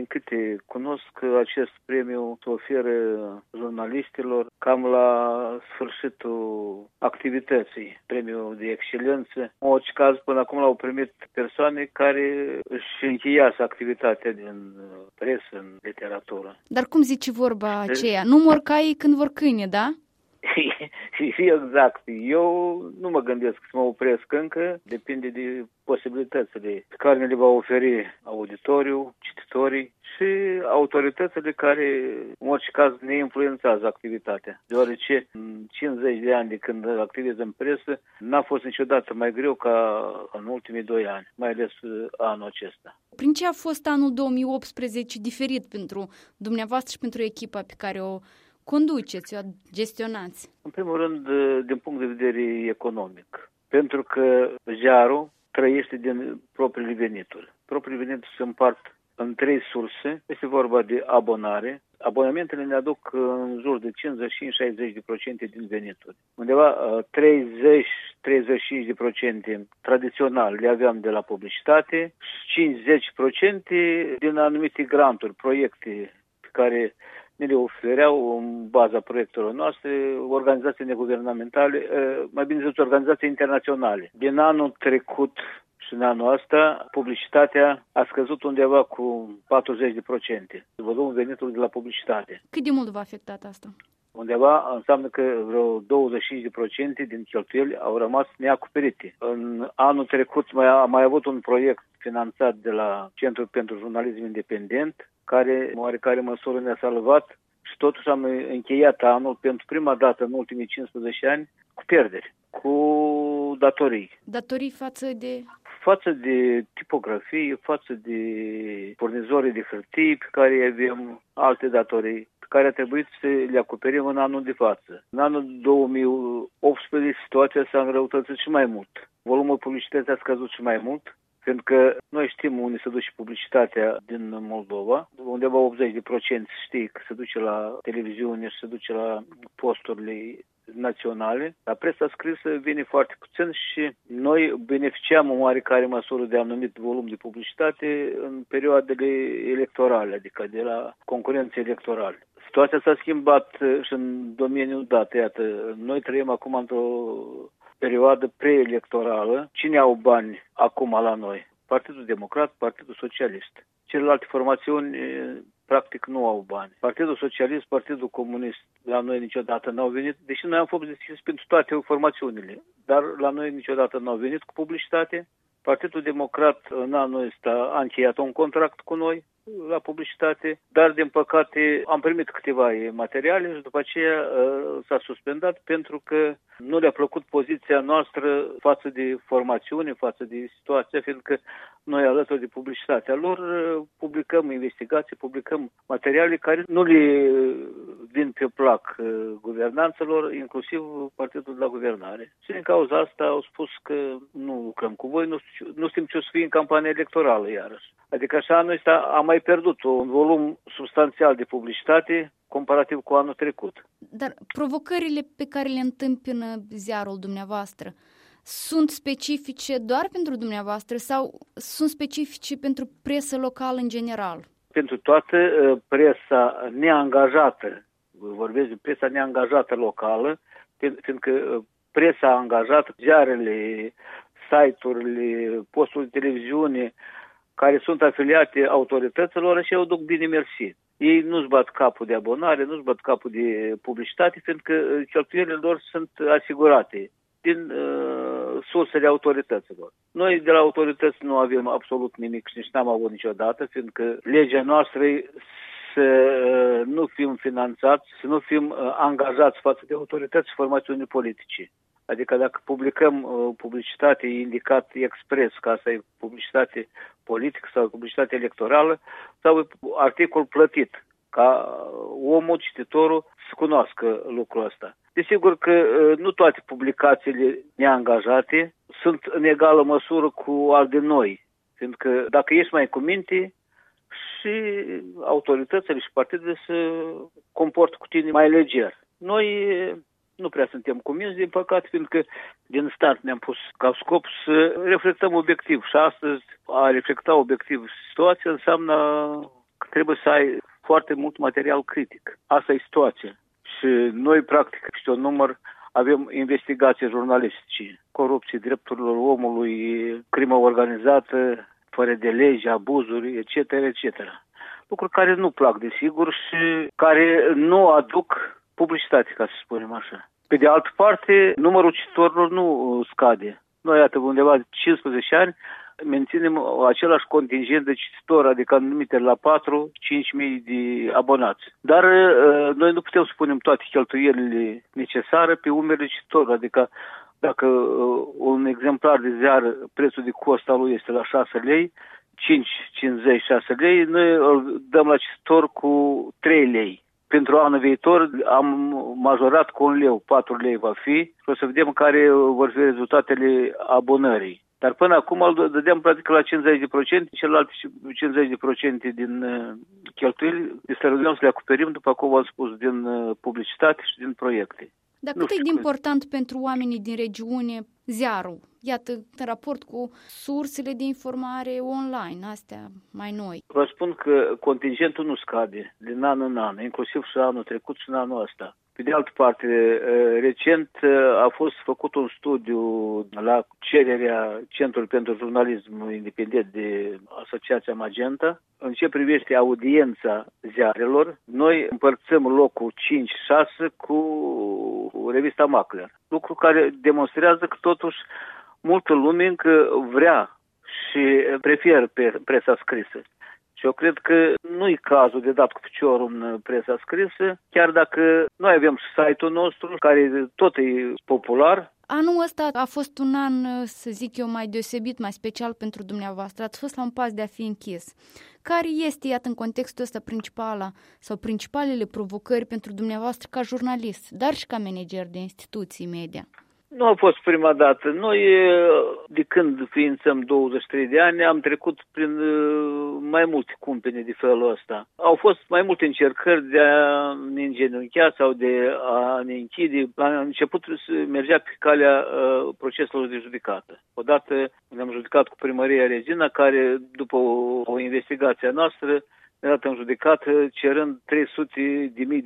câte cunosc, acest premiu se oferă jurnalistilor cam la sfârșitul activității, premiul de excelență. În orice caz, până acum l-au primit persoane care își încheiasă activitatea din presă, în literatură. Dar cum zice vorba aceea? Nu mor caii când vor câine, da? Exact. Eu nu mă gândesc să mă opresc încă, depinde de posibilitățile pe care le va oferi auditoriul, cititorii și autoritățile care, în orice caz, ne influențează activitatea. Deoarece, în 50 de ani de când activez în presă, n-a fost niciodată mai greu ca în ultimii 2 ani, mai ales anul acesta. Prin ce a fost anul 2018 diferit pentru dumneavoastră și pentru echipa pe care o conduceți, o gestionați? În primul rând, din punct de vedere economic. Pentru că ziarul trăiește din propriile venituri. Propriile venituri se împart în 3 surse. Este vorba de abonare. Abonamentele ne aduc în jur de 55-60% din venituri. Undeva 30-35% tradițional le aveam de la publicitate, 5-10% din anumite granturi, proiecte pe care ne le ofereau în baza proiectelor noastre organizații neguvernamentale, mai bine zis organizații internaționale. Din anul trecut și în anul ăsta, publicitatea a scăzut undeva cu 40%. Volumul venitului de la publicitate. Cât de mult v-a afectat asta? Undeva înseamnă că vreo 25% din cheltuieli au rămas neacoperite. În anul trecut am mai avut un proiect finanțat de la Centrul pentru Jurnalism Independent, care, în oarecare măsură, ne-a salvat și totuși am încheiat anul pentru prima dată în ultimii 15 ani cu pierderi, cu datorii. Datorii față de? Față de tipografie, față de furnizorii de hârtii pe care avem, alte datorii pe care a trebuit să le acoperim în anul de față. În anul 2018 situația s-a înrăutățit și mai mult. Volumul publicității a scăzut și mai mult, pentru că noi știm unde se duce publicitatea din Moldova. Undeva 80% știe că se duce la televiziune și se duce la posturile naționale. La presa scrisă vine foarte puțin și noi beneficiam în oarecare măsură de anumit volum de publicitate în perioadele electorale, adică de la concurențe electorale. Situația s-a schimbat și în domeniul dat. Iată, noi trăim acum într-o perioadă preelectorală. Cine au bani acum la noi? Partidul Democrat, Partidul Socialist. Celelalte formațiuni practic nu au bani. Partidul Socialist, Partidul Comunist la noi niciodată n-au venit, deși noi am fost deschiși pentru toate formațiunile, dar la noi niciodată n-au venit cu publicitate. Partidul Democrat în anul ăsta a încheiat un contract cu noi la publicitate, dar din păcate am primit câteva materiale și după aceea s-a suspendat pentru că nu le-a plăcut poziția noastră față de formațiune, față de situația, fiindcă noi alături de publicitatea lor publicăm investigații, publicăm materiale care nu le vin pe plac guvernanțelor, inclusiv partidul de la guvernare. Și din cauza asta au spus că nu lucrăm cu voi, nu știm ce o să fie în campania electorală iarăși. Adică așa anul ăsta am mai pierdut un volum substanțial de publicitate comparativ cu anul trecut. Dar provocările pe care le întâmpină ziarul dumneavoastră sunt specifice doar pentru dumneavoastră sau sunt specifice pentru presă locală în general? Pentru toată presa neangajată, vorbesc de presa neangajată locală, fiindcă presa angajată, ziarele, site-urile, posturile de televiziune, care sunt afiliate autorităților, și eu duc bine mersi. Ei nu-și bat capul de abonare, nu-și bat capul de publicitate, fiindcă cheltuielile lor sunt asigurate din sursele autorităților. Noi de la autorități nu avem absolut nimic și nici n-am avut niciodată, fiindcă legea noastră să nu fim finanțați, să nu fim angajați față de autorități și formațiuni politice. Adică dacă publicăm publicitate indicat expres că asta e publicitate politică sau publicitate electorală sau articol plătit, ca omul, cititorul, să cunoască lucrul ăsta. Desigur că nu toate publicațiile neangajate sunt în egală măsură cu al de noi, fiindcă dacă ești mai cu minte, și autoritățile și partidele se comportă cu tine mai leger. Noi nu prea suntem convinși, din păcate, fiindcă din start ne-am pus ca scop să reflectăm obiectiv și astăzi a reflecta obiectiv situația înseamnă că trebuie să ai foarte mult material critic. Asta e situația. Și noi, practic, și un număr, avem investigații jurnalistice, corupție, drepturilor omului, crimă organizată, fără de lege, abuzuri, etc., etc. Lucruri care nu plac, desigur, și care nu aduc publicitate, ca să spunem așa. Pe de altă parte, numărul cititorilor nu scade. Noi, iată, undeva de 15 ani, menținem același contingent de cititori, adică anumite la 4-5.000 de abonați. Dar noi nu putem să punem toate cheltuielile necesare pe umerii cititori, adică dacă un exemplar de ziar, prețul de cost al lui este la 6 lei, 5,50, 6 lei, noi îl dăm la cititor cu 3 lei. Pentru anul viitor am majorat cu 1 leu, 4 lei va fi și o să vedem care vor fi rezultatele abonării. Dar până acum îl dădeam practic la 50%, celelalte 50% din cheltuieli este rugăm să le acoperim, după cum v-am spus, din publicitate și din proiecte. Dar cât e de important pentru oamenii din regiune ziarul? Iată, în raport cu sursele de informare online, astea mai noi. Vă spun că contingentul nu scade din an în an, inclusiv și anul trecut și în anul ăsta. Pe de altă parte, recent a fost făcut un studiu la cererea Centrului pentru Jurnalism Independent de Asociația Magenta. În ce privește audiența ziarelor, noi împărțim locul 5-6 cu revista Macler. Lucru care demonstrează că totuși multă lume încă vrea și preferă presa scrisă. Și eu cred că nu e cazul de dat cu piciorul în presa scrisă, chiar dacă noi avem și site-ul nostru, care tot e popular. Anul ăsta a fost un an, să zic eu, mai deosebit, mai special pentru dumneavoastră. Ați fost la un pas de a fi închis. Care este, iată, în contextul ăsta principalele provocări pentru dumneavoastră ca jurnalist, dar și ca manager de instituții media? Nu a fost prima dată. Noi, de când ființăm 23 de ani, am trecut prin mai multe cumpene de felul ăsta. Au fost mai multe încercări de a ne îngenunchea sau de a ne închide. La început mergea pe calea proceselor de judecată. Odată ne-am judecat cu Primăria Regina, care, după o investigație a noastră, ne-a dat în judecată cerând $300.000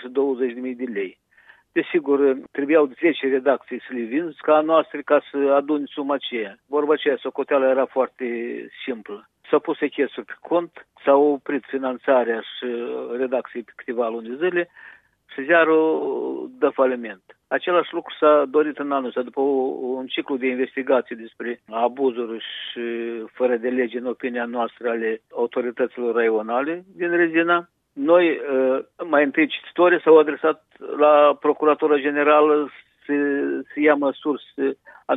și $20.000 de lei. Desigur, trebuiau 10 redacții să le vinzi ca a noastră ca să adune suma aceea. Vorba aceea, socoteala era foarte simplă. S-au pus echesuri pe cont, s-a oprit finanțarea și redacției pe câteva luni de zile și ziarul dă faliment. Același lucru s-a dorit în anul ăsta, după un ciclu de investigații despre abuzuri și fără de lege, în opinia noastră, ale autorităților raionale din Regina. Noi, mai întâi cititorii, s-au adresat la Procuratura Generală să ia măsuri, să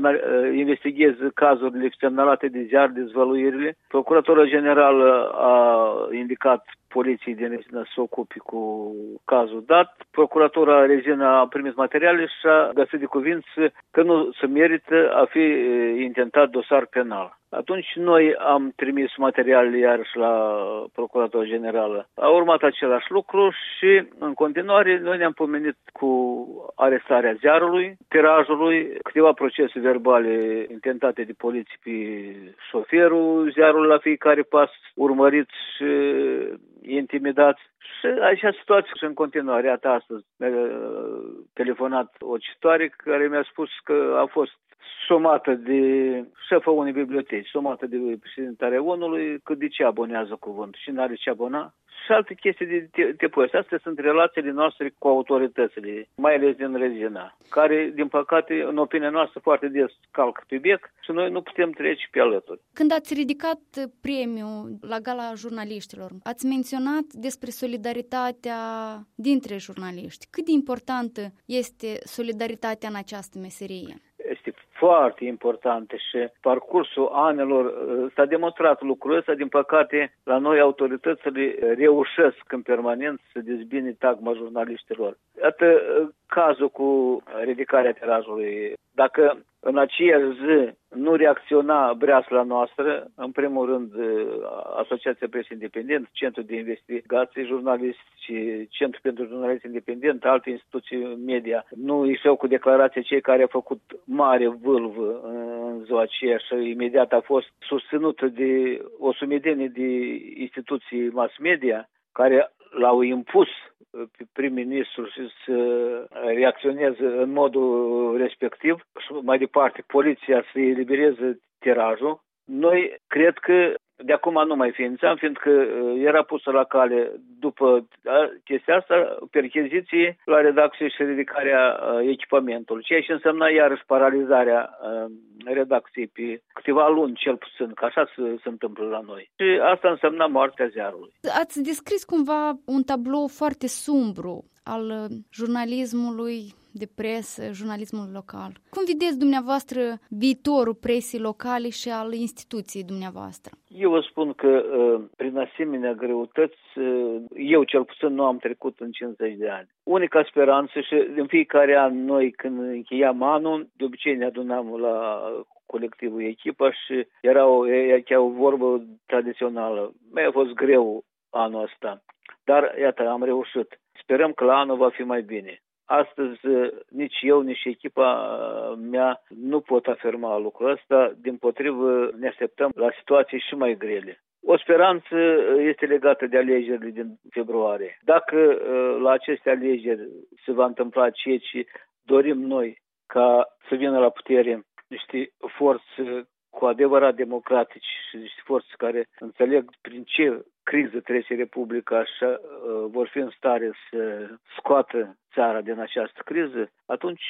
investigheze cazurile semnalate de ziar, dezvăluirile. Procuratura Generală a indicat poliției din Regina să se ocupe cu cazul dat. Procuratura Regina a primit materiale și a găsit de cuvință că nu se merită a fi intentat dosar penal. Atunci noi am trimis materialele iarăși la Procuratura Generală. A urmat același lucru și în continuare noi ne-am pomenit cu arestarea ziarului, tirajului, câteva procese verbale intentate de poliție pe șoferul ziarului la fiecare pas, urmăriți și intimidați. Și așa situație și în continuare. Iată, astăzi mi-a telefonat o cititoare care mi-a spus că a fost somată de șefa unei biblioteci, somată de președintarea ONU-ului, că de ce abonează cuvântul și n-are ce abona. Și alte chestii de tipul ăsta. Astea sunt relațiile noastre cu autoritățile, mai ales din Regina, care, din păcate, în opinia noastră, foarte des calcă pe bec și noi nu putem trece pe alături. Când ați ridicat premiul la Gala Jurnaliștilor, ați menționat despre solidaritatea dintre jurnaliști. Cât de importantă este solidaritatea în această meserie? Este foarte importantă și parcursul anilor s-a demonstrat lucrul ăsta. Din păcate, la noi autoritățile reușesc în permanent să dezbine tagma jurnaliștilor. Iată cazul cu ridicarea tirajului. Dacă în aceeași zi nu reacționa breasla noastră, în primul rând Asociația Presă Independent, Centrul de Investigații Jurnalistice, Centrul pentru Jurnaliști Independent, alte instituții media, nu ieșeau cu declarație cei care au făcut mare vâlvă în ziua aceea și imediat a fost susținută de o sumedenie de instituții mass media care l-au impus pe prim-ministru și să reacționeze în modul respectiv și mai departe poliția să elibereze tirajul. Noi cred că de acum nu mai ființam, fiindcă era pusă la cale după chestia asta percheziții la redacție și ridicarea echipamentului, ceea ce însemna iarăși paralizarea redacției pe câteva luni cel puțin, că așa se întâmplă la noi. Și asta însemna moartea ziarului. Ați descris cumva un tablou foarte sumbru al jurnalismului de presă, jurnalismul local. Cum vedeți dumneavoastră viitorul presei locale și al instituției dumneavoastră? Eu vă spun că prin asemenea greutăți, eu cel puțin nu am trecut în 50 de ani. Unica speranță și în fiecare an noi când încheiam anul, de obicei ne adunam la colectivul Echipa și era o vorbă tradițională. Mi-a fost greu anul ăsta, dar iată, am reușit. Sperăm că la anul va fi mai bine. Astăzi nici eu, nici echipa mea nu pot afirma lucrul ăsta, dimpotrivă ne așteptăm la situații și mai grele. O speranță este legată de alegerile din februarie. Dacă la aceste alegeri se va întâmpla ceea ce dorim noi, ca să vină la putere niște forțe cu adevărat democratici și niște forțe care înțeleg prin ce criză trece Republica, așa vor fi în stare să scoată țara din această criză, atunci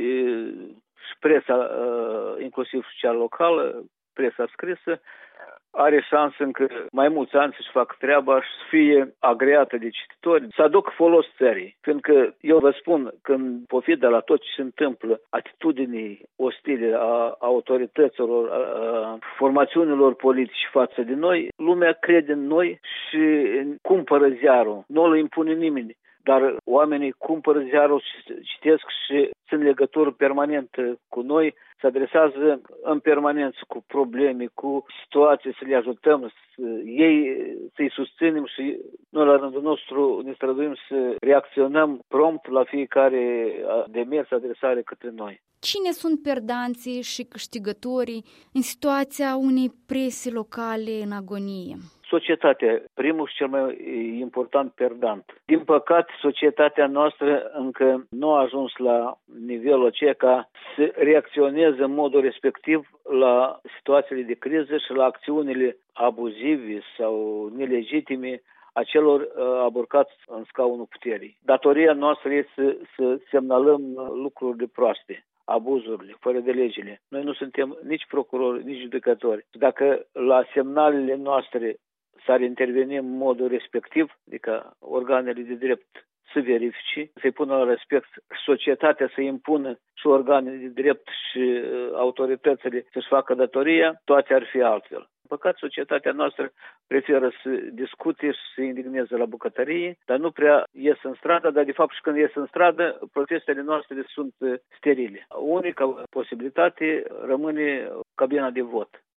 și presa, inclusiv cea locală, presa scrisă, are șansă încă mai mulți ani să-și facă treaba și să fie agreată de cititori, să aducă folos țării. Fiindcă eu vă spun că în pofida la tot ce se întâmplă, atitudinii ostile a autorităților, a formațiunilor politice față de noi, lumea crede în noi și cumpără ziarul. Nu îl impune nimeni. Dar oamenii cumpără ziarul, citesc și sunt legătură permanentă cu noi, se adresează în permanență cu probleme, cu situații, să le ajutăm, să-i susținem și noi la rândul nostru ne străduim să reacționăm prompt la fiecare demers, adresare către noi. Cine sunt perdanții și câștigătorii în situația unei prese locale în agonie? Societatea, primul și cel mai important perdant. Din păcate, societatea noastră încă nu a ajuns la nivelul aceea ca să reacționeze în modul respectiv la situațiile de criză și la acțiunile abuzive sau nelegitime a celor aburcați în scaunul puterii. Datoria noastră este să semnalăm lucrurile proaste, abuzurile, fără de legile. Noi nu suntem nici procurori, nici judecători. Dacă la semnalele noastre s-ar interveni în modul respectiv, adică organele de drept să verifice, să-i pună la respect, societatea să impună și organele de drept și autoritățile să-și facă datoria, toate ar fi altfel. În păcat, societatea noastră preferă să discute și să indigneze la bucătărie, dar nu prea ies în stradă, dar de fapt și când ies în stradă, protestele noastre sunt sterile. Unica posibilitate rămâne cabina de vot.